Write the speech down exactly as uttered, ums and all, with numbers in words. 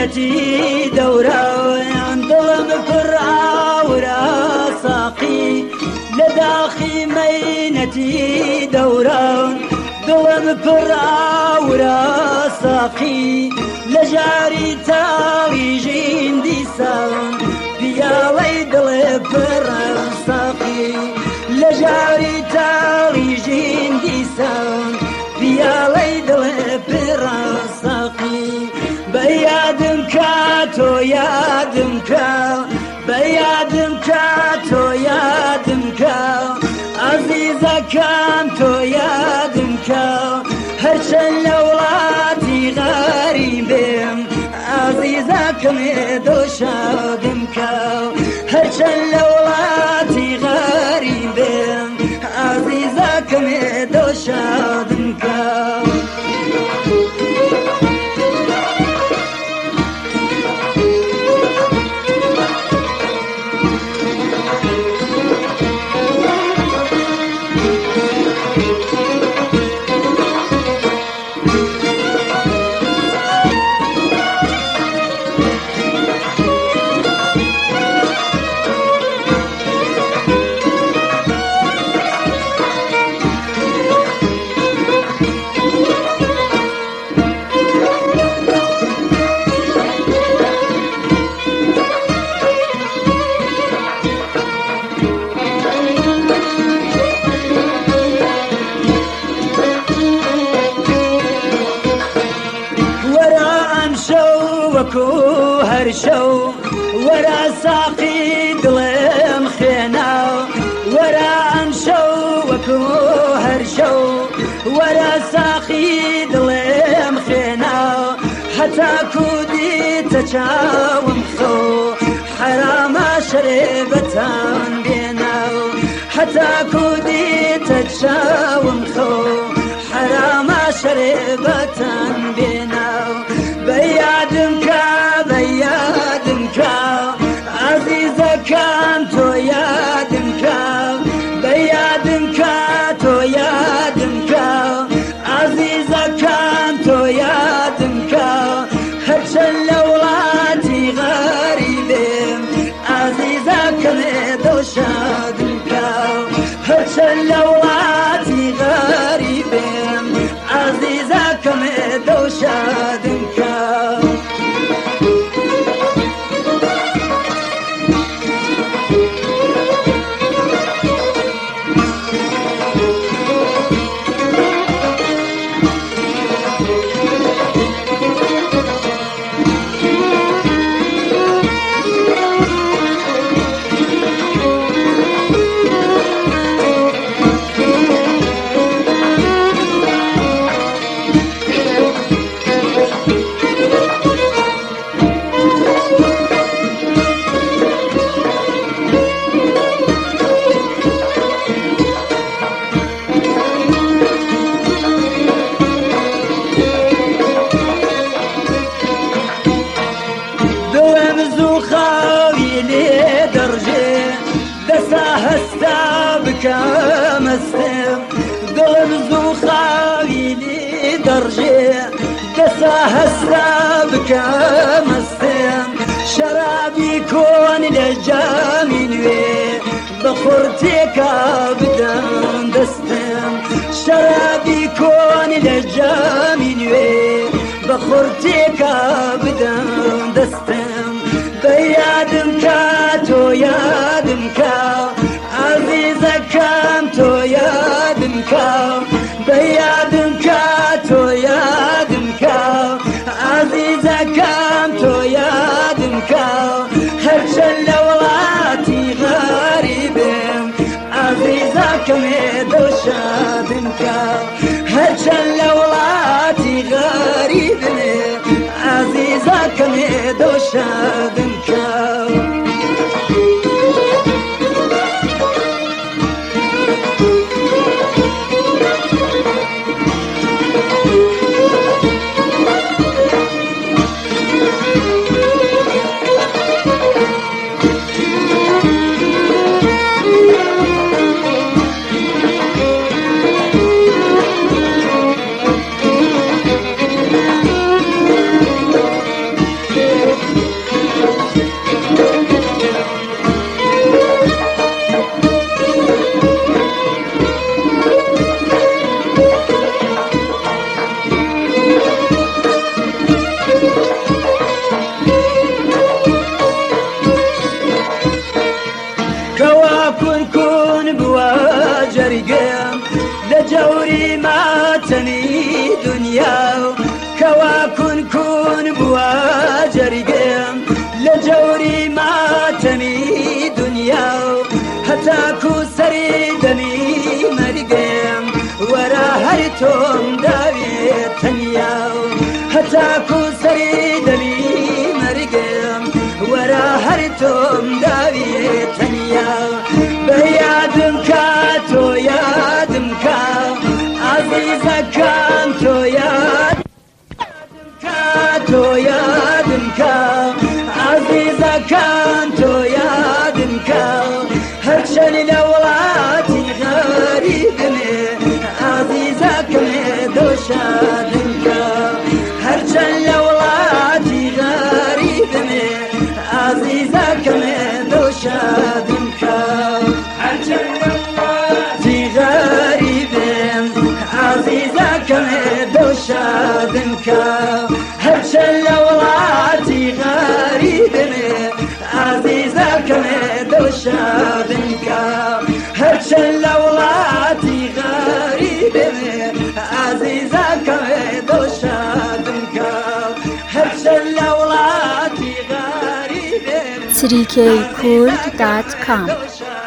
مينتي دوران ظلم فرعورا ساقي لداخي مينتي دوران ظلم فرعورا ساقي لجاري تاوي جين ديسان بيا ويدل فرعورا ساقي لجاري تاوي جين ديسان بيا ويدل فرعورا ساقي بيادم كاتو يادم كا بيادم كاتو يادم كا عزيزة كانتو يادم كا هرشن لولاتي غريبين عزيزة كميدو شادم كا هرشن لولاتي غريبين عزيزة كميدو شادم كا وكو هرشو ورا ساقي دلم خينا ورا امشو وكو هرشو ورا ساقي دلم خينا حتى كودي تشاوم خو حرام شربتان بينا حتى كودي تشاوم خو حرام شربتان بينا بيادم كا بيادم كا عزيزة كانتو يادم كا بيادم كاتو يادم كا عزيزة كانتو يادم كا هرشن لولاتي غريبين عزيزة كميدو شادم كا هرشن لولاتي غريبين عزيزة كميدو شادم كا كمستم ظلم زوخاوي لي درجة دساها الساب كمستم شرابي كون لجامين وي بخورتك بدم دستم شرابي كون لجامين وي بخورتك بدم دستم بيادم كاتو يادم كا عزيزة كانتو يادم كا بيادم كاتو يادم كا عزيزة كانتو يادم كا هرشن لولاتي غريبين عزيزة كميدو شادم كا هرشن لولاتي غريبين عزيزة كميدو شادم كا دنيا كوا كن كن بوا جريم لجوري ما تمي دنيا هتاكو سري دمي مرقم ورا هرتم داوي تنيا هتاكو سري دمي مرقم ورا هرتم داوي تنيا بيادم كاتو يادم كا عزيزة كانتو يادم كاتو يادم كا عزيزة كانتو يادم كا هرشن لولاتي غريبني عزيزة كمي دوشادم كا هرشن لولاتي غريبني عزيزة كمي دوشادم كا هرشن لولاتي غريبن عزيزة كمي دوشادم كا هرشن لولاتي غريبني عزيزة كمي دوشادم كا هرشن لولاتي غريبني عزيزة كمي دوشادم كا هرشن لولاتي غريبني تریکی کورد دات کام